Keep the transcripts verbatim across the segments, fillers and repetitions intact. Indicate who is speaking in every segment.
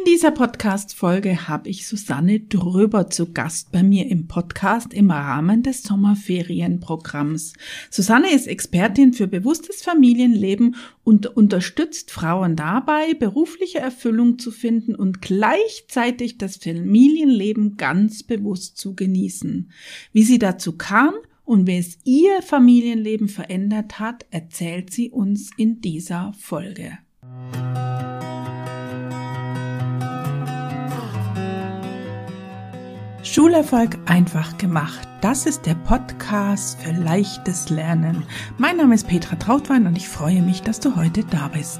Speaker 1: In dieser Podcast-Folge habe ich Susanne Dröber zu Gast bei mir im Podcast im Rahmen des Sommerferienprogramms. Susanne ist Expertin für bewusstes Familienleben und unterstützt Frauen dabei, berufliche Erfüllung zu finden und gleichzeitig das Familienleben ganz bewusst zu genießen. Wie sie dazu kam und wie es ihr Familienleben verändert hat, erzählt sie uns in dieser Folge. Schulerfolg einfach gemacht. Das ist der Podcast für leichtes Lernen. Mein Name ist Petra Trautwein und ich freue mich, dass du heute da bist.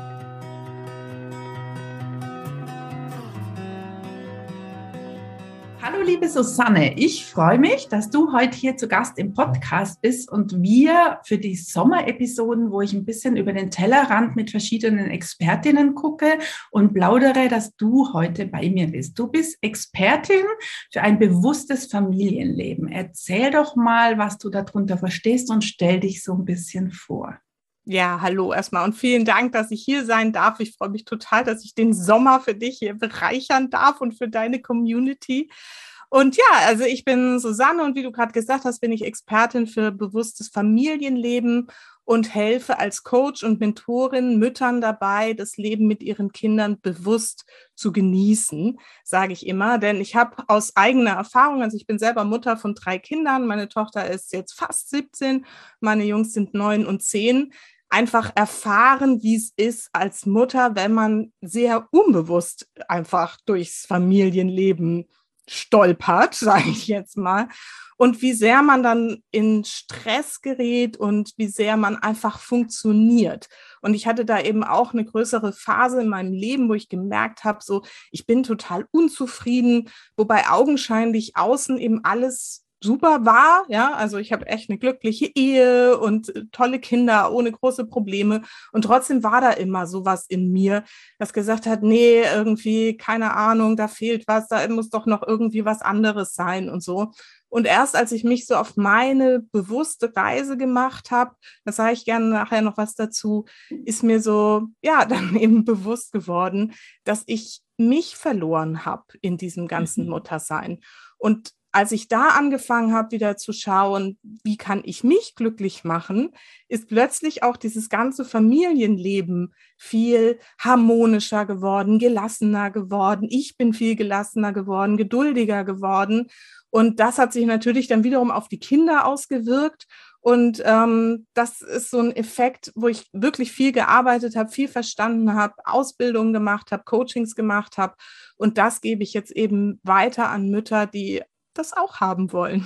Speaker 1: Hallo liebe Susanne, ich freue mich, dass du heute hier zu Gast im Podcast bist und wir für die Sommerepisoden, wo ich ein bisschen über den Tellerrand mit verschiedenen Expertinnen gucke und plaudere, dass du heute bei mir bist. Du bist Expertin für ein bewusstes Familienleben. Erzähl doch mal, was du darunter verstehst und stell dich so ein bisschen vor.
Speaker 2: Ja, hallo erstmal und vielen Dank, dass ich hier sein darf. Ich freue mich total, dass ich den Sommer für dich hier bereichern darf und für deine Community. Und ja, also ich bin Susanne und wie du gerade gesagt hast, bin ich Expertin für bewusstes Familienleben und helfe als Coach und Mentorin Müttern dabei, das Leben mit ihren Kindern bewusst zu genießen, sage ich immer. Denn ich habe aus eigener Erfahrung, also ich bin selber Mutter von drei Kindern, meine Tochter ist jetzt fast siebzehn, meine Jungs sind neun und zehn, einfach erfahren, wie es ist als Mutter, wenn man sehr unbewusst einfach durchs Familienleben stolpert, sage ich jetzt mal, und wie sehr man dann in Stress gerät und wie sehr man einfach funktioniert. Und ich hatte da eben auch eine größere Phase in meinem Leben, wo ich gemerkt habe, so ich bin total unzufrieden, wobei augenscheinlich außen eben alles super war, ja, also ich habe echt eine glückliche Ehe und tolle Kinder ohne große Probleme und trotzdem war da immer sowas in mir, das gesagt hat, nee, irgendwie, keine Ahnung, da fehlt was, da muss doch noch irgendwie was anderes sein und so. Und erst als ich mich so auf meine bewusste Reise gemacht habe, das sage ich gerne nachher noch was dazu, ist mir so, ja, dann eben bewusst geworden, dass ich mich verloren habe in diesem ganzen Muttersein. Und als ich da angefangen habe, wieder zu schauen, wie kann ich mich glücklich machen, ist plötzlich auch dieses ganze Familienleben viel harmonischer geworden, gelassener geworden. Ich bin viel gelassener geworden, geduldiger geworden. Und das hat sich natürlich dann wiederum auf die Kinder ausgewirkt. Und ähm, das ist so ein Effekt, wo ich wirklich viel gearbeitet habe, viel verstanden habe, Ausbildungen gemacht habe, Coachings gemacht habe. Und das gebe ich jetzt eben weiter an Mütter, die das auch haben wollen.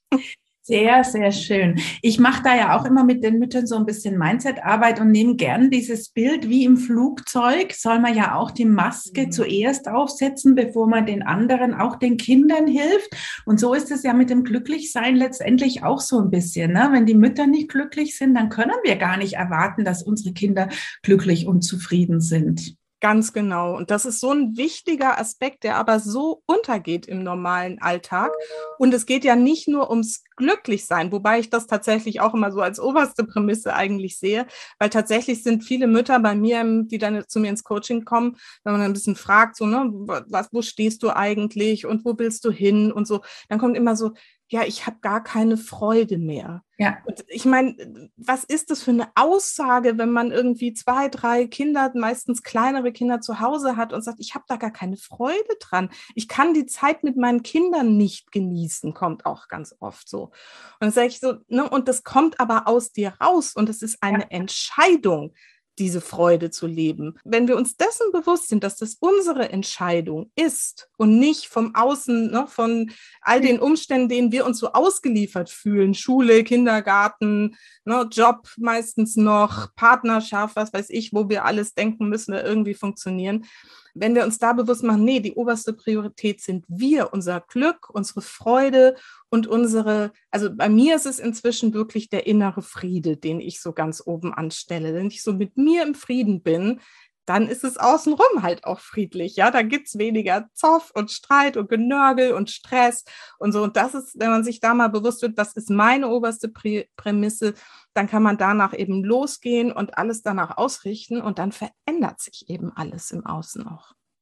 Speaker 1: Sehr, sehr schön. Ich mache da ja auch immer mit den Müttern so ein bisschen Mindset-Arbeit und nehme gern dieses Bild wie im Flugzeug, soll man ja auch die Maske mhm. zuerst aufsetzen, bevor man den anderen, auch den Kindern hilft. Und so ist es ja mit dem Glücklichsein letztendlich auch so ein bisschen, ne? Wenn die Mütter nicht glücklich sind, dann können wir gar nicht erwarten, dass unsere Kinder glücklich und zufrieden sind.
Speaker 2: Ganz genau. Und das ist so ein wichtiger Aspekt, der aber so untergeht im normalen Alltag. Und es geht ja nicht nur ums Glücklichsein, wobei ich das tatsächlich auch immer so als oberste Prämisse eigentlich sehe, weil tatsächlich sind viele Mütter bei mir, die dann zu mir ins Coaching kommen, wenn man ein bisschen fragt, so, ne, was, wo stehst du eigentlich und wo willst du hin und so, dann kommt immer so, ja, ich habe gar keine Freude mehr. Ja. Und ich meine, was ist das für eine Aussage, wenn man irgendwie zwei, drei Kinder, meistens kleinere Kinder zu Hause hat und sagt, ich habe da gar keine Freude dran. Ich kann die Zeit mit meinen Kindern nicht genießen, kommt auch ganz oft so. Und dann sage ich so, ne, und das kommt aber aus dir raus und es ist eine ja. Entscheidung, diese Freude zu leben. Wenn wir uns dessen bewusst sind, dass das unsere Entscheidung ist und nicht vom Außen, ne, von all den Umständen, denen wir uns so ausgeliefert fühlen, Schule, Kindergarten, ne, Job meistens noch, Partnerschaft, was weiß ich, wo wir alles denken müssen, wir irgendwie funktionieren. Wenn wir uns da bewusst machen, nee, die oberste Priorität sind wir, unser Glück, unsere Freude und unsere, also bei mir ist es inzwischen wirklich der innere Friede, den ich so ganz oben anstelle. Wenn ich so mit mir im Frieden bin, dann ist es außenrum halt auch friedlich. Ja, da gibt's weniger Zoff und Streit und Genörgel und Stress und so. Und das ist, wenn man sich da mal bewusst wird, was ist meine oberste Prä- Prämisse, dann kann man danach eben losgehen und alles danach ausrichten und dann verändert sich eben alles im Außen auch.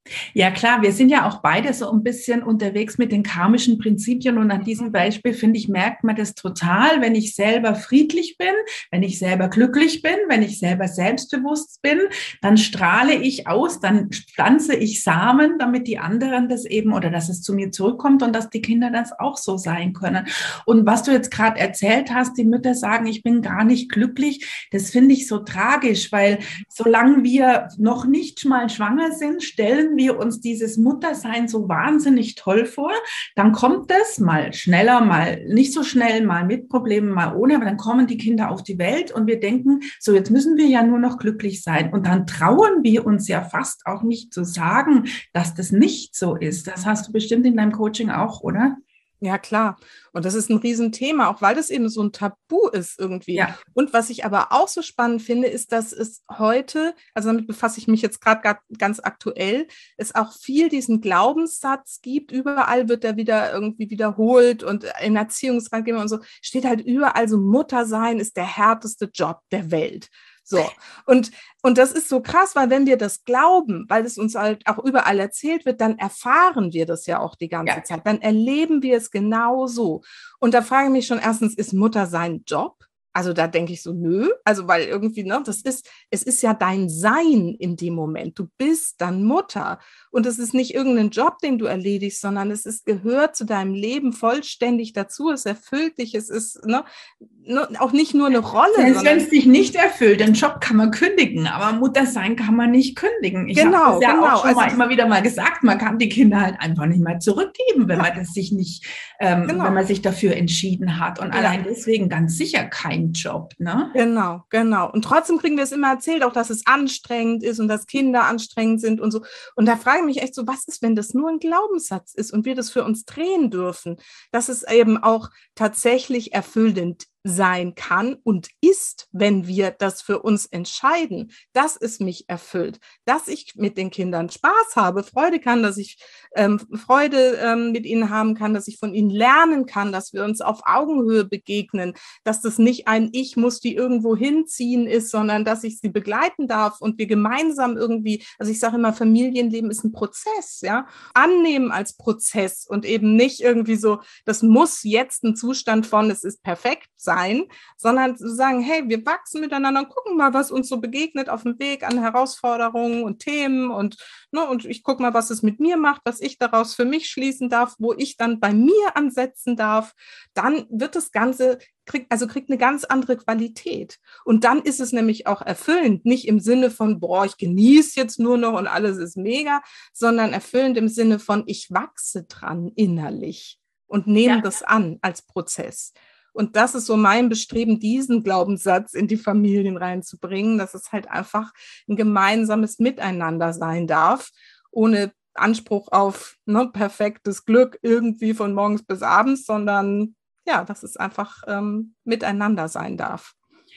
Speaker 1: Ja klar, wir sind ja auch beide so ein bisschen unterwegs mit den karmischen Prinzipien und an diesem Beispiel, finde ich, merkt man das total, wenn ich selber friedlich bin, wenn ich selber glücklich bin, wenn ich selber selbstbewusst bin, dann strahle ich aus, dann pflanze ich Samen, damit die anderen das eben oder dass es zu mir zurückkommt und dass die Kinder das auch so sein können. Und was du jetzt gerade erzählt hast, die Mütter sagen, ich bin gar nicht glücklich, das finde ich so tragisch, weil solange wir noch nicht mal schwanger sind, stellen wir uns dieses Muttersein so wahnsinnig toll vor, dann kommt es mal schneller, mal nicht so schnell, mal mit Problemen, mal ohne, aber dann kommen die Kinder auf die Welt und wir denken, so jetzt müssen wir ja nur noch glücklich sein und dann trauen wir uns ja fast auch nicht zu sagen, dass das nicht so ist. Das hast du bestimmt in deinem Coaching auch, oder?
Speaker 2: Ja, klar. Und das ist ein Riesenthema, auch weil das eben so ein Tabu ist irgendwie.
Speaker 1: Ja.
Speaker 2: Und was ich aber auch so spannend finde, ist, dass es heute, also damit befasse ich mich jetzt gerade ganz aktuell, es auch viel diesen Glaubenssatz gibt. Überall wird er wieder irgendwie wiederholt und in Erziehungsratgebern und so steht halt überall so, Mutter sein ist der härteste Job der Welt. So, und, und das ist so krass, weil wenn wir das glauben, weil es uns halt auch überall erzählt wird, dann erfahren wir das ja auch die ganze
Speaker 1: Ja.
Speaker 2: Zeit, dann erleben wir es genau so. Und da frage ich mich schon erstens, ist Mutter sein Job? Also da denke ich so, nö, also weil irgendwie, ne, das ist, es ist ja dein Sein in dem Moment. Du bist dann Mutter und es ist nicht irgendein Job, den du erledigst, sondern es ist, gehört zu deinem Leben vollständig dazu. Es erfüllt dich, es ist ne, ne, auch nicht nur eine Rolle.
Speaker 1: Selbst wenn es dich nicht erfüllt, den Job kann man kündigen, aber Mutter sein kann man nicht kündigen. Ich
Speaker 2: genau,
Speaker 1: habe das ja
Speaker 2: genau.
Speaker 1: auch schon
Speaker 2: also,
Speaker 1: mal immer wieder mal gesagt, man kann die Kinder halt einfach nicht mehr zurückgeben, wenn ja. man das sich nicht, ähm, genau. wenn man sich dafür entschieden hat. Und ja. allein deswegen ganz sicher kein Job, ne?
Speaker 2: Genau, genau. Und trotzdem kriegen wir es immer erzählt, auch dass es anstrengend ist und dass Kinder anstrengend sind und so. Und da frage ich mich echt so, was ist, wenn das nur ein Glaubenssatz ist und wir das für uns drehen dürfen, dass es eben auch tatsächlich erfüllend sein kann und ist, wenn wir das für uns entscheiden, dass es mich erfüllt, dass ich mit den Kindern Spaß habe, Freude kann, dass ich ähm, Freude ähm, mit ihnen haben kann, dass ich von ihnen lernen kann, dass wir uns auf Augenhöhe begegnen, dass das nicht ein Ich muss die irgendwo hinziehen ist, sondern dass ich sie begleiten darf und wir gemeinsam irgendwie, also ich sage immer, Familienleben ist ein Prozess, ja, annehmen als Prozess und eben nicht irgendwie so, das muss jetzt ein Zustand von, es ist perfekt sein, Sein, sondern zu sagen, hey, wir wachsen miteinander und gucken mal, was uns so begegnet auf dem Weg an Herausforderungen und Themen und, ne, und ich gucke mal, was es mit mir macht, was ich daraus für mich schließen darf, wo ich dann bei mir ansetzen darf, dann wird das Ganze, kriegt, also kriegt eine ganz andere Qualität. Und dann ist es nämlich auch erfüllend, nicht im Sinne von, boah, ich genieße jetzt nur noch und alles ist mega, sondern erfüllend im Sinne von, ich wachse dran innerlich und nehme ja. das an als Prozess. Und das ist so mein Bestreben, diesen Glaubenssatz in die Familien reinzubringen, dass es halt einfach ein gemeinsames Miteinander sein darf, ohne Anspruch auf ne, perfektes Glück irgendwie von morgens bis abends, sondern ja, dass es einfach ähm, miteinander sein darf.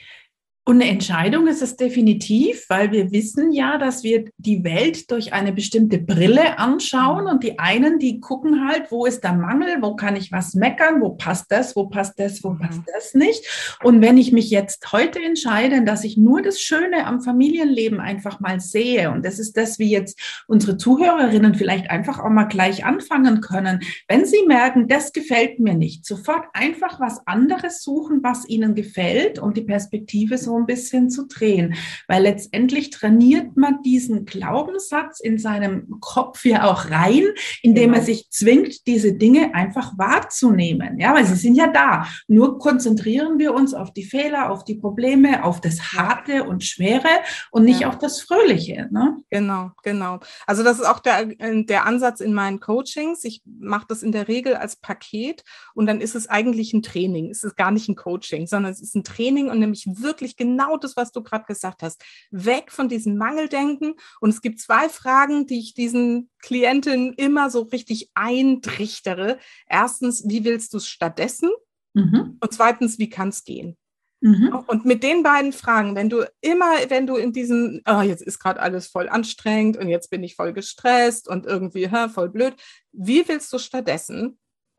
Speaker 1: Und eine Entscheidung ist es definitiv, weil wir wissen ja, dass wir die Welt durch eine bestimmte Brille anschauen und die einen, die gucken halt, wo ist der Mangel, wo kann ich was meckern, wo passt das, wo passt das, wo passt das nicht. Und wenn ich mich jetzt heute entscheide, dass ich nur das Schöne am Familienleben einfach mal sehe und das ist das, wie jetzt unsere Zuhörerinnen vielleicht einfach auch mal gleich anfangen können, wenn sie merken, das gefällt mir nicht, sofort einfach was anderes suchen, was ihnen gefällt und die Perspektive so ein bisschen zu drehen, weil letztendlich trainiert man diesen Glaubenssatz in seinem Kopf ja auch rein, indem genau. er sich zwingt, diese Dinge einfach wahrzunehmen, ja, weil sie sind ja da. Nur konzentrieren wir uns auf die Fehler, auf die Probleme, auf das Harte und Schwere und nicht ja. auf das Fröhliche, ne?
Speaker 2: Genau, genau. Also das ist auch der, der Ansatz in meinen Coachings. Ich mache das in der Regel als Paket und dann ist es eigentlich ein Training. Es ist gar nicht ein Coaching, sondern es ist ein Training und nämlich wirklich genau das, was du gerade gesagt hast. Weg von diesem Mangeldenken. Und es gibt zwei Fragen, die ich diesen Klientinnen immer so richtig eintrichtere. Erstens, wie willst du es stattdessen? Mhm. Und zweitens, wie kann es gehen? Mhm. Und mit den beiden Fragen, wenn du immer, wenn du in diesem, oh, jetzt ist gerade alles voll anstrengend und jetzt bin ich voll gestresst und irgendwie hä, voll blöd, wie willst du stattdessen? No?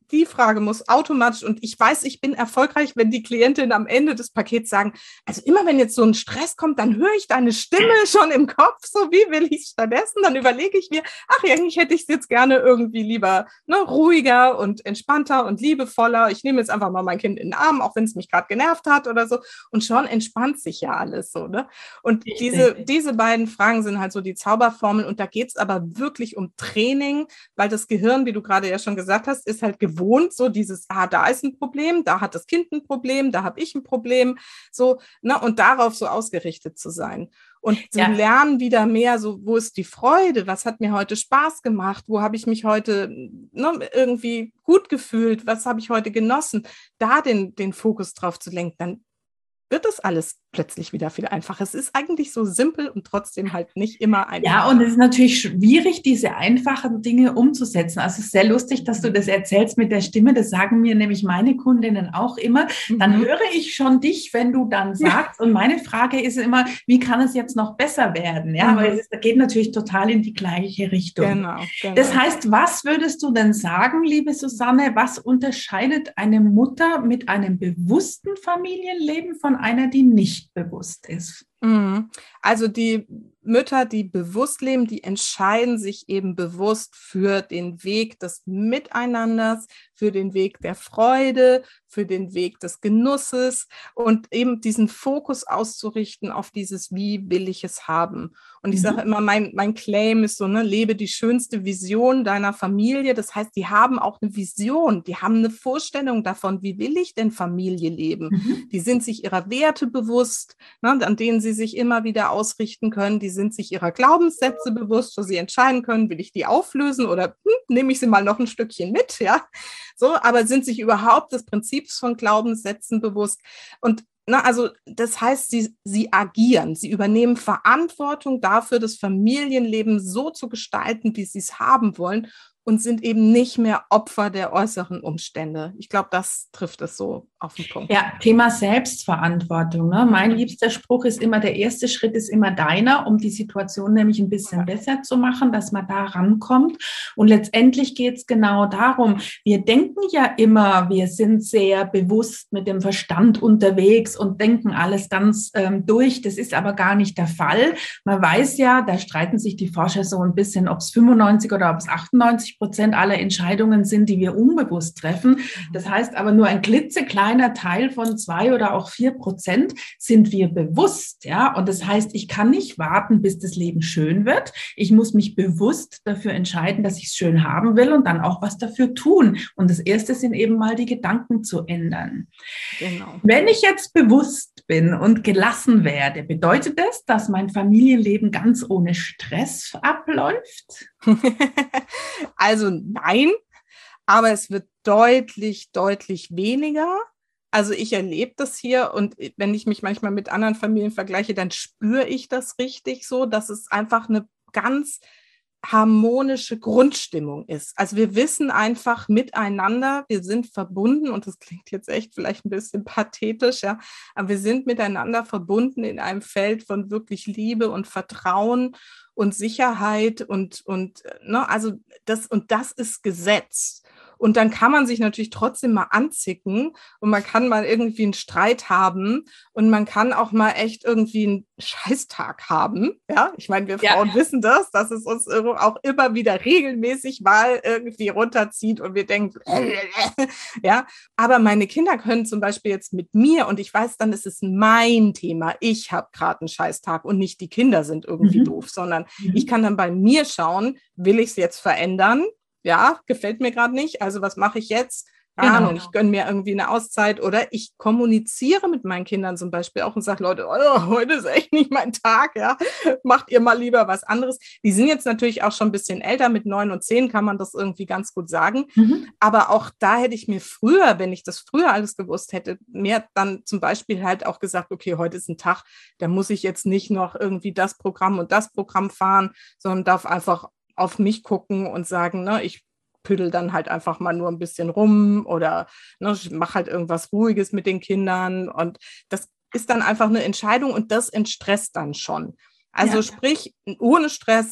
Speaker 2: die Frage muss automatisch, und ich weiß, ich bin erfolgreich, wenn die Klientinnen am Ende des Pakets sagen, also immer wenn jetzt so ein Stress kommt, dann höre ich deine Stimme schon im Kopf, so wie will ich es stattdessen? Dann überlege ich mir, ach, eigentlich hätte ich es jetzt gerne irgendwie lieber ne, ruhiger und entspannter und liebevoller. Ich nehme jetzt einfach mal mein Kind in den Arm, auch wenn es mich gerade genervt hat oder so. Und schon entspannt sich ja alles so. Ne? Und diese, diese beiden Fragen sind halt so die Zauberformeln. Und da geht es aber wirklich um Training, weil das Gehirn, wie du gerade ja schon gesagt hast, ist halt gewohnt, so dieses, ah, da ist ein Problem, da hat das Kind ein Problem, da habe ich ein Problem, so, ne, und darauf so ausgerichtet zu sein. Und zu ja. lernen wieder mehr, so, wo ist die Freude, was hat mir heute Spaß gemacht, wo habe ich mich heute ne, irgendwie gut gefühlt, was habe ich heute genossen, da den, den Fokus drauf zu lenken, dann wird das alles plötzlich wieder viel einfacher. Es ist eigentlich so simpel und trotzdem halt nicht immer einfach.
Speaker 1: Ja, und es ist natürlich schwierig, diese einfachen Dinge umzusetzen. Also es ist sehr lustig, dass du das erzählst mit der Stimme. Das sagen mir nämlich meine Kundinnen auch immer. Dann mhm. höre ich schon dich, wenn du dann sagst. Und meine Frage ist immer, wie kann es jetzt noch besser werden? Ja, mhm. weil es geht natürlich total in die gleiche Richtung.
Speaker 2: Genau, genau.
Speaker 1: Das heißt, was würdest du denn sagen, liebe Susanne, was unterscheidet eine Mutter mit einem bewussten Familienleben von einer, die nicht bewusst ist?
Speaker 2: Also die Mütter, die bewusst leben, die entscheiden sich eben bewusst für den Weg des Miteinanders, für den Weg der Freude, für den Weg des Genusses und eben diesen Fokus auszurichten auf dieses, wie will ich es haben. Und ich mhm. sage immer, mein, mein Claim ist so, ne, lebe die schönste Vision deiner Familie. Das heißt, die haben auch eine Vision, die haben eine Vorstellung davon, wie will ich denn Familie leben. Mhm. Die sind sich ihrer Werte bewusst, ne, an denen sie sich immer wieder ausrichten können. Die sind sich ihrer Glaubenssätze bewusst, wo sie entscheiden können, will ich die auflösen oder hm, nehme ich sie mal noch ein Stückchen mit, ja. So, aber sind sich überhaupt des Prinzips von Glaubenssätzen bewusst. Und na, also das heißt, sie, sie agieren, sie übernehmen Verantwortung dafür, das Familienleben so zu gestalten, wie sie es haben wollen und sind eben nicht mehr Opfer der äußeren Umstände. Ich glaube, das trifft es so auf den Punkt.
Speaker 1: Ja, Thema Selbstverantwortung. Ne? Mein liebster Spruch ist immer, der erste Schritt ist immer deiner, um die Situation nämlich ein bisschen ja. besser zu machen, dass man da rankommt. Und letztendlich geht es genau darum, wir denken ja immer, wir sind sehr bewusst mit dem Verstand unterwegs und denken alles ganz ähm, durch. Das ist aber gar nicht der Fall. Man weiß ja, da streiten sich die Forscher so ein bisschen, ob es fünfundneunzig oder ob es achtundneunzig Prozent aller Entscheidungen sind, die wir unbewusst treffen. Das heißt aber nur ein klitzekleiner Teil von zwei oder auch vier Prozent sind wir bewusst. Ja? Und das heißt, ich kann nicht warten, bis das Leben schön wird. Ich muss mich bewusst dafür entscheiden, dass ich es schön haben will und dann auch was dafür tun. Und das Erste sind eben mal die Gedanken zu ändern. Genau. Wenn ich jetzt bewusst bin und gelassen werde, bedeutet das, dass mein Familienleben ganz ohne Stress abläuft?
Speaker 2: Also nein, aber es wird deutlich, deutlich weniger. Also ich erlebe das hier und wenn ich mich manchmal mit anderen Familien vergleiche, dann spüre ich das richtig so, dass es einfach eine ganz harmonische Grundstimmung ist. Also wir wissen einfach miteinander, wir sind verbunden und das klingt jetzt echt vielleicht ein bisschen pathetisch, ja, aber wir sind miteinander verbunden in einem Feld von wirklich Liebe und Vertrauen und Sicherheit und, und ne, also das, und das ist Gesetz. Und dann kann man sich natürlich trotzdem mal anzicken und man kann mal irgendwie einen Streit haben und man kann auch mal echt irgendwie einen Scheißtag haben. Ja, ich meine, wir Frauen ja. wissen das, dass es uns auch immer wieder regelmäßig mal irgendwie runterzieht und wir denken, ja, aber meine Kinder können zum Beispiel jetzt mit mir und ich weiß dann, es ist mein Thema. Ich habe gerade einen Scheißtag und nicht die Kinder sind irgendwie mhm. doof, sondern mhm. ich kann dann bei mir schauen, will ich es jetzt verändern? Ja, gefällt mir gerade nicht. Also was mache ich jetzt? Keine genau. Ahnung, ich gönne mir irgendwie eine Auszeit oder ich kommuniziere mit meinen Kindern zum Beispiel auch und sage, Leute, oh, heute ist echt nicht mein Tag, ja, macht ihr mal lieber was anderes. Die sind jetzt natürlich auch schon ein bisschen älter, mit neun und zehn kann man das irgendwie ganz gut sagen, mhm. aber auch da hätte ich mir früher, wenn ich das früher alles gewusst hätte, mir dann zum Beispiel halt auch gesagt, okay, heute ist ein Tag, da muss ich jetzt nicht noch irgendwie das Programm und das Programm fahren, sondern darf einfach auf mich gucken und sagen, ne, ich püdel dann halt einfach mal nur ein bisschen rum oder ne, mach halt irgendwas Ruhiges mit den Kindern und das ist dann einfach eine Entscheidung und das entstresst dann schon. Also ja. sprich, ohne Stress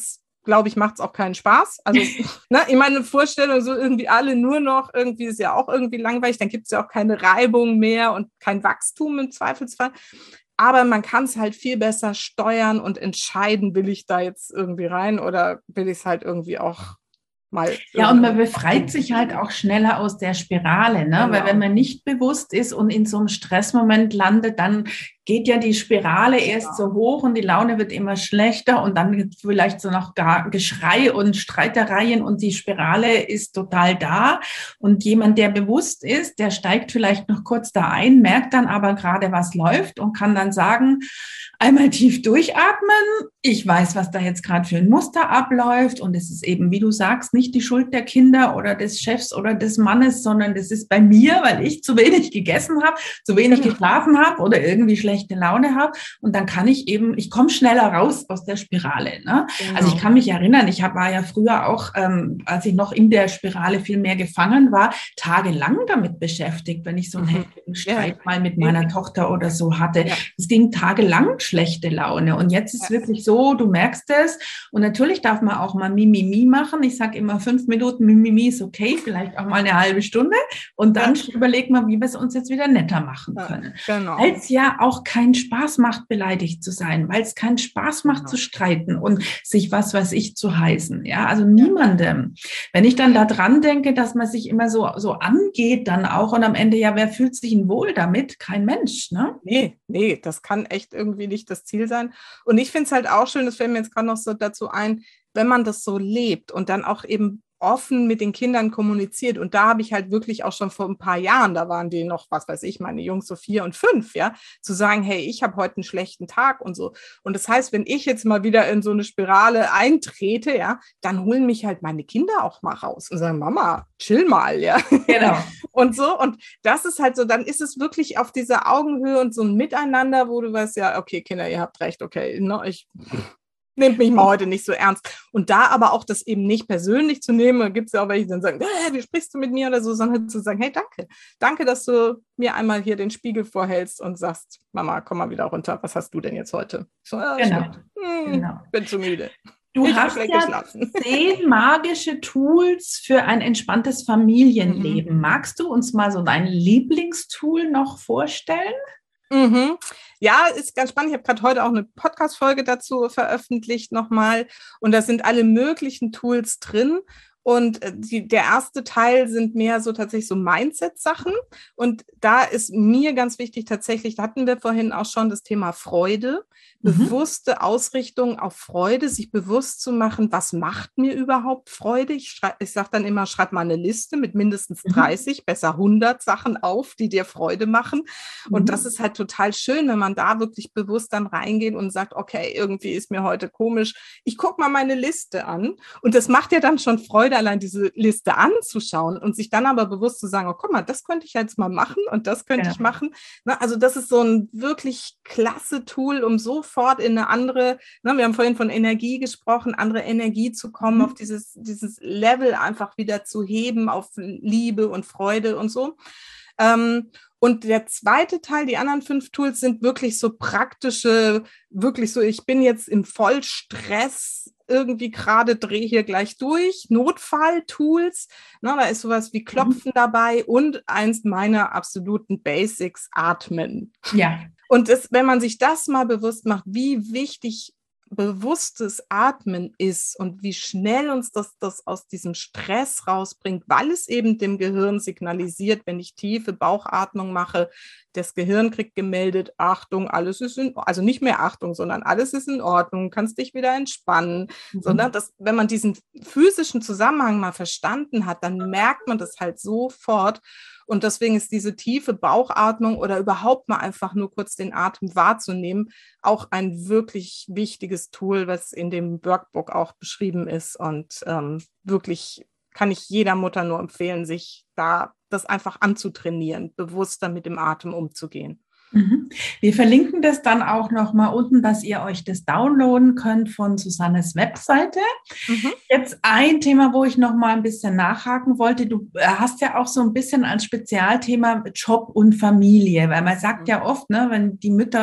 Speaker 2: glaube ich, macht es auch keinen Spaß. Also, ne, ich meine, eine Vorstellung, so irgendwie alle nur noch, irgendwie ist ja auch irgendwie langweilig, dann gibt es ja auch keine Reibung mehr und kein Wachstum im Zweifelsfall. Aber man kann es halt viel besser steuern und entscheiden, will ich da jetzt irgendwie rein oder will ich es halt irgendwie auch mal.
Speaker 1: Ja, und man befreit sich halt auch schneller aus der Spirale, ne? Genau. Weil wenn man nicht bewusst ist und in so einem Stressmoment landet, dann geht ja die Spirale erst so hoch und die Laune wird immer schlechter und dann vielleicht so noch gar Geschrei und Streitereien und die Spirale ist total da. Und jemand, der bewusst ist, der steigt vielleicht noch kurz da ein, merkt dann aber gerade, was läuft und kann dann sagen, einmal tief durchatmen. Ich weiß, was da jetzt gerade für ein Muster abläuft und es ist eben, wie du sagst, nicht die Schuld der Kinder oder des Chefs oder des Mannes, sondern das ist bei mir, weil ich zu wenig gegessen habe, zu wenig genau. geschlafen habe oder irgendwie schlechte Laune habe und dann kann ich eben, ich komme schneller raus aus der Spirale. Ne? Genau. Also ich kann mich erinnern, ich hab, war ja früher auch, ähm, als ich noch in der Spirale viel mehr gefangen war, tagelang damit beschäftigt, wenn ich so einen heftigen Streit ja. mal mit meiner ja. Tochter oder so hatte. Ja. Es ging tagelang schlechte Laune und jetzt ist ja. wirklich so, du merkst es und natürlich darf man auch mal Mimimi machen. Ich sage immer fünf Minuten Mimimi ist okay, vielleicht auch mal eine halbe Stunde und dann ja. überlegt man, wie wir es uns jetzt wieder netter machen können. Ja, genau. Weil es ja auch keinen Spaß macht, beleidigt zu sein, weil es keinen Spaß macht, genau. zu streiten und sich was weiß ich zu heißen. Ja, also niemandem. Wenn ich dann da dran denke, dass man sich immer so, so angeht dann auch und am Ende, ja, wer fühlt sich denn wohl damit? Kein Mensch, ne?
Speaker 2: Nee, nee, das kann echt irgendwie nicht das Ziel sein. Und ich finde es halt auch schön, das fällt mir jetzt gerade noch so dazu ein, wenn man das so lebt und dann auch eben offen mit den Kindern kommuniziert. Und da habe ich halt wirklich auch schon vor ein paar Jahren, da waren die noch, was weiß ich, meine Jungs so vier und fünf, ja, zu sagen, hey, ich habe heute einen schlechten Tag und so. Und das heißt, wenn ich jetzt mal wieder in so eine Spirale eintrete, ja, dann holen mich halt meine Kinder auch mal raus und sagen, Mama, chill mal, ja. Genau. Und so, und das ist halt so, dann ist es wirklich auf dieser Augenhöhe und so ein Miteinander, wo du weißt, ja, okay, Kinder, ihr habt recht, okay, no, ich... Nehmt mich mal heute nicht so ernst. Und da aber auch das eben nicht persönlich zu nehmen, gibt es ja auch welche, die dann sagen, äh, wie sprichst du mit mir oder so, sondern zu sagen, hey, danke. Danke, dass du mir einmal hier den Spiegel vorhältst und sagst, Mama, komm mal wieder runter, was hast du denn jetzt heute? So, äh, genau. Hm, genau. Bin zu müde.
Speaker 1: Du ich hast ja geschlafen. zehn magische Tools für ein entspanntes Familienleben. Mhm. Magst du uns mal so dein Lieblingstool noch vorstellen?
Speaker 2: Mhm. Ja, ist ganz spannend. Ich habe gerade heute auch eine Podcast-Folge dazu veröffentlicht nochmal. Und da sind alle möglichen Tools drin. Und die, der erste Teil sind mehr so tatsächlich so Mindset-Sachen. Und da ist mir ganz wichtig tatsächlich, da hatten wir vorhin auch schon das Thema Freude, mhm. bewusste Ausrichtung auf Freude, sich bewusst zu machen, was macht mir überhaupt Freude? Ich, schrei- ich sage dann immer, schreib mal eine Liste mit mindestens dreißig, mhm. besser hundert Sachen auf, die dir Freude machen. Und mhm. das ist halt total schön, wenn man da wirklich bewusst dann reingeht und sagt, okay, irgendwie ist mir heute komisch. Ich gucke mal meine Liste an. Und das macht ja dann schon Freude, allein diese Liste anzuschauen und sich dann aber bewusst zu sagen, oh, guck mal, das könnte ich jetzt mal machen und das könnte ja. ich machen. Na, also das ist so ein wirklich klasse Tool, um sofort in eine andere, na, wir haben vorhin von Energie gesprochen, andere Energie zu kommen, mhm. auf dieses, dieses Level einfach wieder zu heben, auf Liebe und Freude und so. Ähm, und der zweite Teil, die anderen fünf Tools sind wirklich so praktische, wirklich so, ich bin jetzt im Vollstress, irgendwie gerade drehe hier gleich durch, Notfall-Tools, na, da ist sowas wie Klopfen mhm. dabei und eins meiner absoluten Basics, Atmen.
Speaker 1: Ja.
Speaker 2: Und das, wenn man sich das mal bewusst macht, wie wichtig bewusstes Atmen ist und wie schnell uns das, das aus diesem Stress rausbringt, weil es eben dem Gehirn signalisiert, wenn ich tiefe Bauchatmung mache, das Gehirn kriegt gemeldet, Achtung, alles ist in, also nicht mehr Achtung, sondern alles ist in Ordnung, kannst dich wieder entspannen, mhm. sondern das, wenn man diesen physischen Zusammenhang mal verstanden hat, dann merkt man das halt sofort. Und deswegen ist diese tiefe Bauchatmung oder überhaupt mal einfach nur kurz den Atem wahrzunehmen, auch ein wirklich wichtiges Tool, was in dem Workbook auch beschrieben ist. Und ähm, wirklich kann ich jeder Mutter nur empfehlen, sich da das einfach anzutrainieren, bewusster mit dem Atem umzugehen.
Speaker 1: Mhm. Wir verlinken das dann auch nochmal unten, dass ihr euch das downloaden könnt von Susannes Webseite. Mhm. Jetzt ein Thema, wo ich nochmal ein bisschen nachhaken wollte. Du hast ja auch so ein bisschen als Spezialthema Job und Familie, weil man sagt mhm. ja oft, ne, wenn die Mütter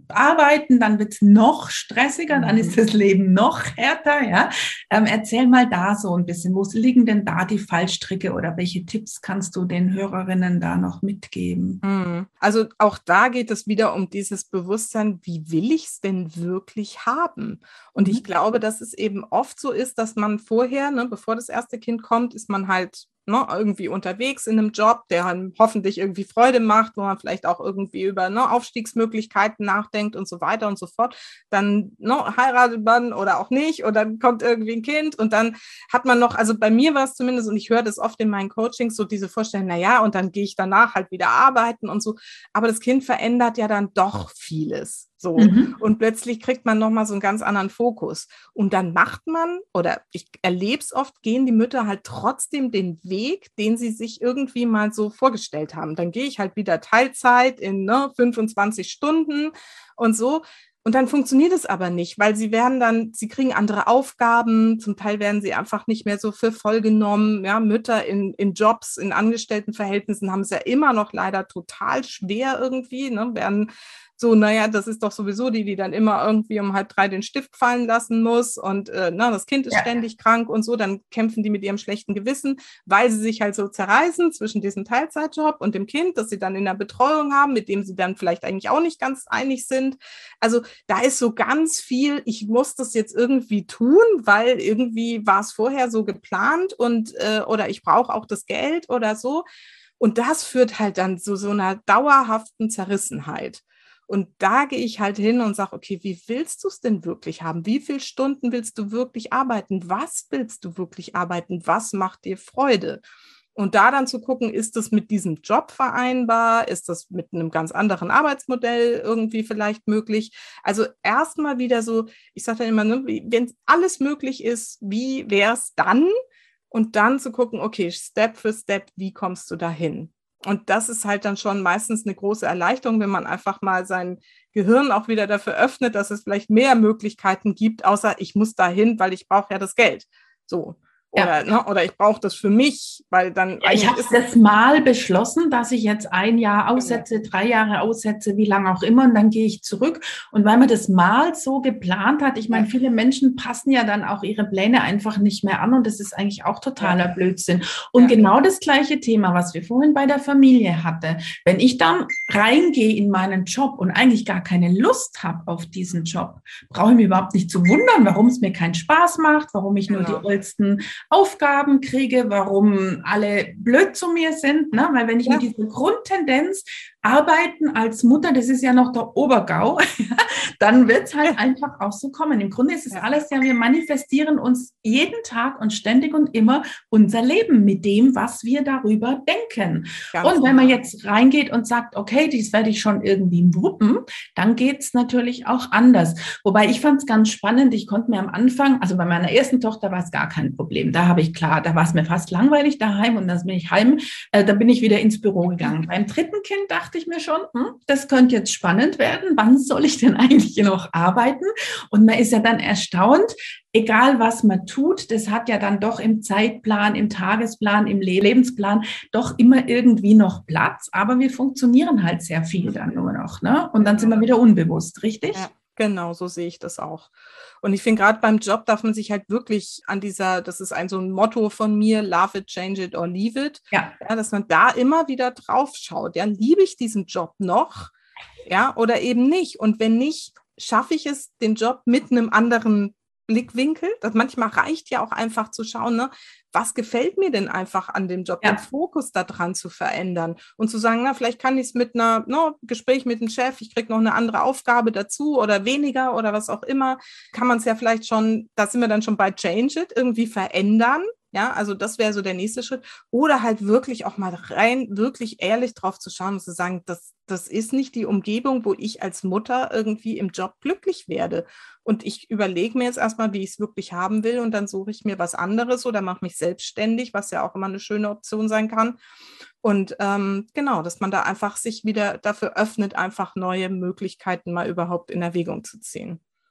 Speaker 1: arbeiten, dann wird es noch stressiger, dann ist das Leben noch härter. Ja? Ähm, erzähl mal da so ein bisschen, wo liegen denn da die Fallstricke oder welche Tipps kannst du den Hörerinnen da noch mitgeben?
Speaker 2: Also auch da geht es wieder um dieses Bewusstsein, wie will ich es denn wirklich haben? Und mhm. ich glaube, dass es eben oft so ist, dass man vorher, ne, bevor das erste Kind kommt, ist man halt ne, irgendwie unterwegs in einem Job, der einem hoffentlich irgendwie Freude macht, wo man vielleicht auch irgendwie über ne, Aufstiegsmöglichkeiten nachdenkt und so weiter und so fort. Dann ne, heiratet man oder auch nicht oder dann kommt irgendwie ein Kind und dann hat man noch, also bei mir war es zumindest, und ich höre das oft in meinen Coachings, so diese Vorstellung, naja, und dann gehe ich danach halt wieder arbeiten und so. Aber das Kind verändert ja dann doch vieles. So. Mhm. Und plötzlich kriegt man nochmal so einen ganz anderen Fokus. Und dann macht man, oder ich erlebe es oft, gehen die Mütter halt trotzdem den Weg, den sie sich irgendwie mal so vorgestellt haben. Dann gehe ich halt wieder Teilzeit in ne, fünfundzwanzig Stunden und so. Und dann funktioniert es aber nicht, weil sie werden dann, sie kriegen andere Aufgaben, zum Teil werden sie einfach nicht mehr so für voll genommen. Ja, Mütter in, in Jobs, in Angestelltenverhältnissen haben es ja immer noch leider total schwer irgendwie, ne, werden so, naja, das ist doch sowieso die, die dann immer irgendwie um halb drei den Stift fallen lassen muss und äh, na, das Kind ist ja. ständig krank und so, dann kämpfen die mit ihrem schlechten Gewissen, weil sie sich halt so zerreißen zwischen diesem Teilzeitjob und dem Kind, das sie dann in der Betreuung haben, mit dem sie dann vielleicht eigentlich auch nicht ganz einig sind. Also da ist so ganz viel, ich muss das jetzt irgendwie tun, weil irgendwie war es vorher so geplant und äh, oder ich brauche auch das Geld oder so. Und das führt halt dann zu so einer dauerhaften Zerrissenheit. Und da gehe ich halt hin und sage, okay, wie willst du es denn wirklich haben? Wie viele Stunden willst du wirklich arbeiten? Was willst du wirklich arbeiten? Was macht dir Freude? Und da dann zu gucken, ist das mit diesem Job vereinbar? Ist das mit einem ganz anderen Arbeitsmodell irgendwie vielleicht möglich? Also erstmal wieder so, ich sage dann immer, ne, wenn alles möglich ist, wie wäre es dann? Und dann zu gucken, okay, Step für Step, wie kommst du dahin? Und das ist halt dann schon meistens eine große Erleichterung, wenn man einfach mal sein Gehirn auch wieder dafür öffnet, dass es vielleicht mehr Möglichkeiten gibt, außer ich muss dahin, weil ich brauche ja das Geld. So. Oder, ja. ne, oder ich brauche das für mich, weil dann
Speaker 1: ja, ich habe das mal beschlossen, dass ich jetzt ein Jahr aussetze, genau. drei Jahre aussetze, wie lange auch immer, und dann gehe ich zurück. Und weil man das mal so geplant hat, ich meine, ja. viele Menschen passen ja dann auch ihre Pläne einfach nicht mehr an und das ist eigentlich auch totaler ja. Blödsinn. Und ja. genau das gleiche Thema, was wir vorhin bei der Familie hatten. Wenn ich dann reingehe in meinen Job und eigentlich gar keine Lust habe auf diesen Job, brauche ich mich überhaupt nicht zu wundern, warum es mir keinen Spaß macht, warum ich genau. nur die oldsten Aufgaben kriege, warum alle blöd zu mir sind, ne? Weil wenn ich ja. mit dieser Grundtendenz arbeiten als Mutter, das ist ja noch der Obergau, dann wird es halt einfach auch so kommen. Im Grunde ist es ja. alles ja, wir manifestieren uns jeden Tag und ständig und immer unser Leben mit dem, was wir darüber denken. Ganz und wenn man jetzt reingeht und sagt, okay, dies werde ich schon irgendwie wuppen, dann geht es natürlich auch anders. Wobei ich fand es ganz spannend, ich konnte mir am Anfang, also bei meiner ersten Tochter war es gar kein Problem. Da habe ich klar, da war es mir fast langweilig daheim und dann bin ich heim, äh, da bin ich wieder ins Büro gegangen. Beim dritten Kind dachte ich mir schon, hm, das könnte jetzt spannend werden. Wann soll ich denn eigentlich noch arbeiten? Und man ist ja dann erstaunt, egal was man tut, das hat ja dann doch im Zeitplan, im Tagesplan, im Lebensplan doch immer irgendwie noch Platz. Aber wir funktionieren halt sehr viel dann nur noch, ne? Und dann sind wir wieder unbewusst, richtig?
Speaker 2: Ja. Genau, so sehe ich das auch. Und ich finde, gerade beim Job darf man sich halt wirklich an dieser, das ist ein so ein Motto von mir, love it, change it or leave it, ja. Ja, dass man da immer wieder drauf schaut. Ja, liebe ich diesen Job noch? Ja, oder eben nicht. Und wenn nicht, schaffe ich es, den Job mit einem anderen Blickwinkel? Das manchmal reicht ja auch einfach zu schauen, ne, was gefällt mir denn einfach an dem Job, ja. den Fokus da dran zu verändern und zu sagen, na, vielleicht kann ich es mit einer no, Gespräch mit dem Chef, ich kriege noch eine andere Aufgabe dazu oder weniger oder was auch immer, kann man es ja vielleicht schon, da sind wir dann schon bei Change It, irgendwie verändern. Ja, also das wäre so der nächste Schritt. Oder halt wirklich auch mal rein, wirklich ehrlich drauf zu schauen und zu sagen, das, das ist nicht die Umgebung, wo ich als Mutter irgendwie im Job glücklich werde. Und ich überlege mir jetzt erstmal, wie ich es wirklich haben will und dann suche ich mir was anderes oder mache mich selbstständig, was ja auch immer eine schöne Option sein kann. Und ähm, genau, dass man da einfach sich wieder dafür öffnet, einfach neue Möglichkeiten mal überhaupt in Erwägung zu ziehen.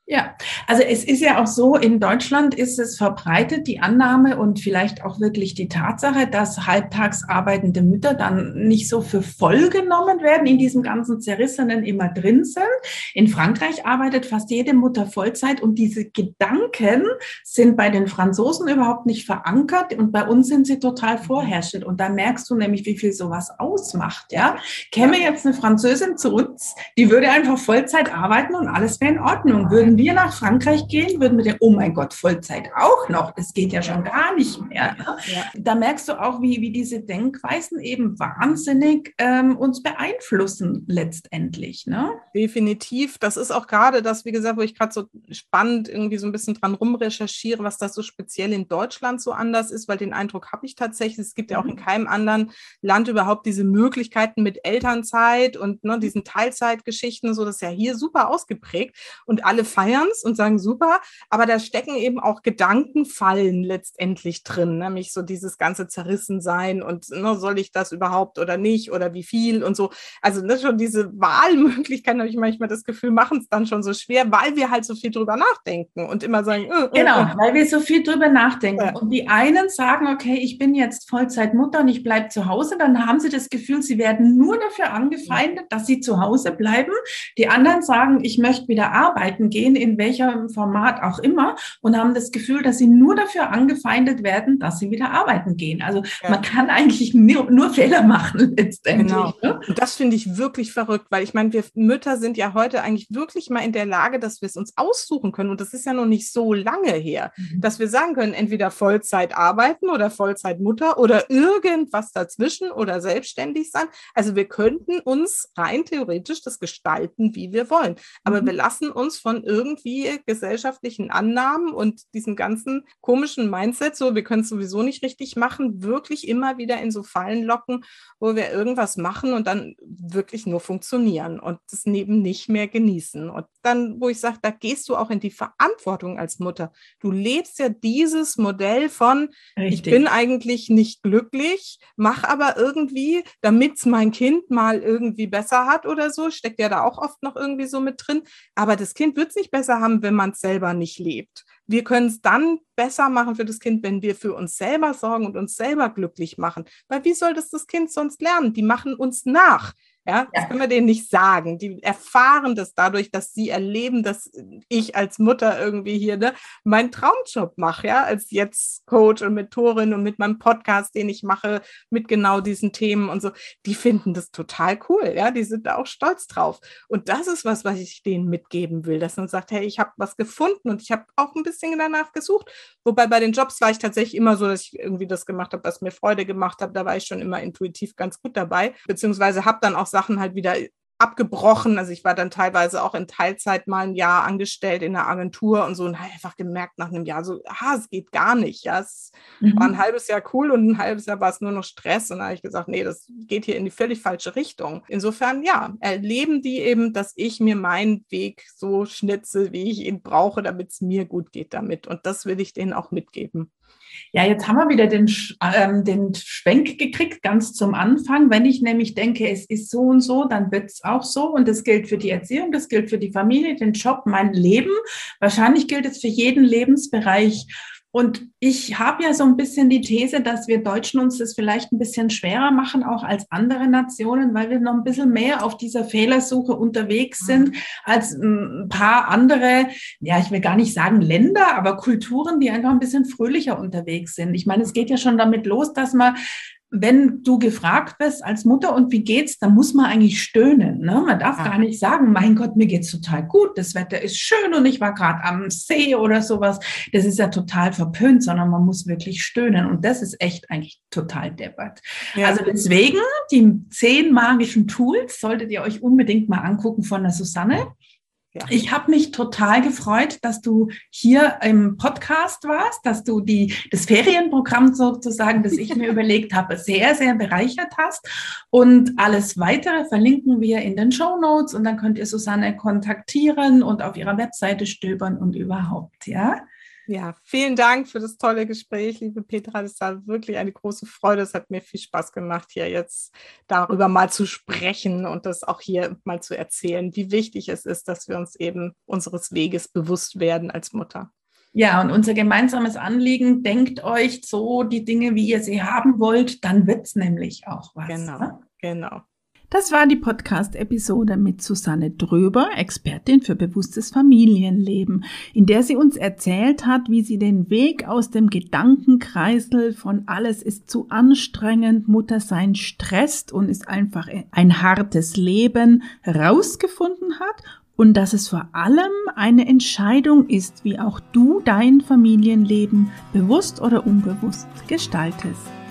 Speaker 1: Ja, also es ist ja auch so, in Deutschland ist es verbreitet, die Annahme und vielleicht auch wirklich die Tatsache, dass halbtags arbeitende Mütter dann nicht so für voll genommen werden, in diesem ganzen Zerrissenen immer drin sind. In Frankreich arbeitet fast jede Mutter Vollzeit und diese Gedanken sind bei den Franzosen überhaupt nicht verankert und bei uns sind sie total vorherrschend. Und da merkst du nämlich, wie viel sowas ausmacht. Ja, käme jetzt eine Französin zu uns, die würde einfach Vollzeit arbeiten und alles wäre in Ordnung. Würden wir nach Frankreich gehen, würden wir denken, oh mein Gott, Vollzeit auch noch, das geht ja schon gar nicht mehr. Ne? Ja. Da merkst du auch, wie, wie diese Denkweisen eben wahnsinnig ähm, uns beeinflussen letztendlich. Ne?
Speaker 2: Definitiv. Das ist auch gerade das, wie gesagt, wo ich gerade so spannend irgendwie so ein bisschen dran rumrecherchiere, was das so speziell in Deutschland so anders ist, weil den Eindruck habe ich tatsächlich, es gibt ja auch in keinem anderen Land überhaupt diese Möglichkeiten mit Elternzeit und ne, diesen Teilzeitgeschichten, so, das ist ja hier super ausgeprägt und alle feiern es und sagen super, aber da stecken eben auch Gedankenfallen letztendlich drin, nämlich so dieses ganze Zerrissensein und ne, soll ich das überhaupt oder nicht oder wie viel und so. Also ne, schon diese Wahlmöglichkeiten, habe ich manchmal das Gefühl, machen es dann schon so schwer, weil wir halt so viel drüber nachdenken und immer sagen, äh,
Speaker 1: genau,
Speaker 2: äh,
Speaker 1: weil wir so viel drüber nachdenken.
Speaker 2: Ja.
Speaker 1: Und die einen sagen, okay, ich bin jetzt Vollzeitmutter und ich bleibe zu Hause, dann haben sie das Gefühl, sie werden nur dafür angefeindet, dass sie zu Hause bleiben. Die anderen sagen, ich möchte wieder arbeiten gehen, in welchem Format auch immer, und haben das Gefühl, dass sie nur dafür angefeindet werden, dass sie wieder arbeiten gehen. Also ja. Man kann eigentlich nur, nur Fehler machen letztendlich.
Speaker 2: Genau.
Speaker 1: Ne?
Speaker 2: Und das finde ich wirklich verrückt, weil ich meine, wir Mütter sind ja heute eigentlich wirklich mal in der Lage, dass wir es uns aussuchen können. Und das ist ja noch nicht so lange her, mhm. dass wir sagen können, entweder Vollzeit arbeiten oder Vollzeitmutter oder irgendwas dazwischen oder selbstständig sein. Also wir könnten uns rein theoretisch das gestalten, wie wir wollen. Aber mhm. wir lassen uns von irgendwie gesellschaftlichen Annahmen und diesem ganzen komischen Mindset, so wir können es sowieso nicht richtig machen, wirklich immer wieder in so Fallen locken, wo wir irgendwas machen und dann wirklich nur funktionieren und das Neben nicht mehr genießen. Und dann, wo ich sage, da gehst du auch in die Verantwortung als Mutter. Du lebst ja dieses Modell von, richtig. Ich bin eigentlich nicht glücklich, mach aber irgendwie, damit es mein Kind mal irgendwie besser hat oder so, steckt ja da auch oft noch irgendwie so mit drin. Aber das Kind wird es nicht besser haben, wenn man es selber nicht lebt. Wir können es dann besser machen für das Kind, wenn wir für uns selber sorgen und uns selber glücklich machen. Weil wie soll das das Kind sonst lernen? Die machen uns nach. Ja, das ja. können wir denen nicht sagen. Die erfahren das dadurch, dass sie erleben, dass ich als Mutter irgendwie hier ne, meinen Traumjob mache, ja, als jetzt Coach und Mentorin und mit meinem Podcast, den ich mache, mit genau diesen Themen und so. Die finden das total cool, ja, die sind da auch stolz drauf. Und das ist was, was ich denen mitgeben will, dass man sagt, hey, ich habe was gefunden und ich habe auch ein bisschen danach gesucht. Wobei bei den Jobs war ich tatsächlich immer so, dass ich irgendwie das gemacht habe, was mir Freude gemacht hat. Da war ich schon immer intuitiv ganz gut dabei, beziehungsweise habe dann auch Sachen halt wieder abgebrochen. Also ich war dann teilweise auch in Teilzeit mal ein Jahr angestellt in einer Agentur und so und habe einfach gemerkt nach einem Jahr so, ah, es geht gar nicht. Ja, es mhm. war ein halbes Jahr cool und ein halbes Jahr war es nur noch Stress und dann habe ich gesagt, nee, das geht hier in die völlig falsche Richtung. Insofern, ja, erleben die eben, dass ich mir meinen Weg so schnitze, wie ich ihn brauche, damit es mir gut geht damit. Und das will ich denen auch mitgeben.
Speaker 1: Ja, jetzt haben wir wieder den, ähm, den Schwenk gekriegt, ganz zum Anfang. Wenn ich nämlich denke, es ist so und so, dann wird es auch so. Und das gilt für die Erziehung, das gilt für die Familie, den Job, mein Leben. Wahrscheinlich gilt es für jeden Lebensbereich. Und ich habe ja so ein bisschen die These, dass wir Deutschen uns das vielleicht ein bisschen schwerer machen, auch als andere Nationen, weil wir noch ein bisschen mehr auf dieser Fehlersuche unterwegs sind als ein paar andere, ja, ich will gar nicht sagen Länder, aber Kulturen, die einfach ein bisschen fröhlicher unterwegs sind. Ich meine, es geht ja schon damit los, dass man, wenn du gefragt wirst als Mutter und wie geht's, dann muss man eigentlich stöhnen. Ne? Man darf ja. gar nicht sagen, mein Gott, mir geht's total gut, das Wetter ist schön und ich war gerade am See oder sowas. Das ist ja total verpönt, sondern man muss wirklich stöhnen und das ist echt eigentlich total deppert. Ja. Also deswegen, die zehn magischen Tools solltet ihr euch unbedingt mal angucken von der Susanne. Ja. Ich habe mich total gefreut, dass du hier im Podcast warst, dass du die, das Ferienprogramm sozusagen, das ich mir überlegt habe, sehr, sehr bereichert hast. Und alles Weitere verlinken wir in den Shownotes und dann könnt ihr Susanne kontaktieren und auf ihrer Webseite stöbern und überhaupt, ja.
Speaker 2: Ja, vielen Dank für das tolle Gespräch, liebe Petra. Das war wirklich eine große Freude. Es hat mir viel Spaß gemacht, hier jetzt darüber mal zu sprechen und das auch hier mal zu erzählen, wie wichtig es ist, dass wir uns eben unseres Weges bewusst werden als Mutter.
Speaker 1: Ja, und unser gemeinsames Anliegen, denkt euch so die Dinge, wie ihr sie haben wollt, dann wird's nämlich auch was.
Speaker 2: Genau,
Speaker 1: ne?
Speaker 2: genau.
Speaker 1: Das war die Podcast-Episode mit Susanne Dröber, Expertin für bewusstes Familienleben, in der sie uns erzählt hat, wie sie den Weg aus dem Gedankenkreisel von alles ist zu anstrengend, Muttersein stresst und ist einfach ein hartes Leben rausgefunden hat und dass es vor allem eine Entscheidung ist, wie auch du dein Familienleben bewusst oder unbewusst gestaltest.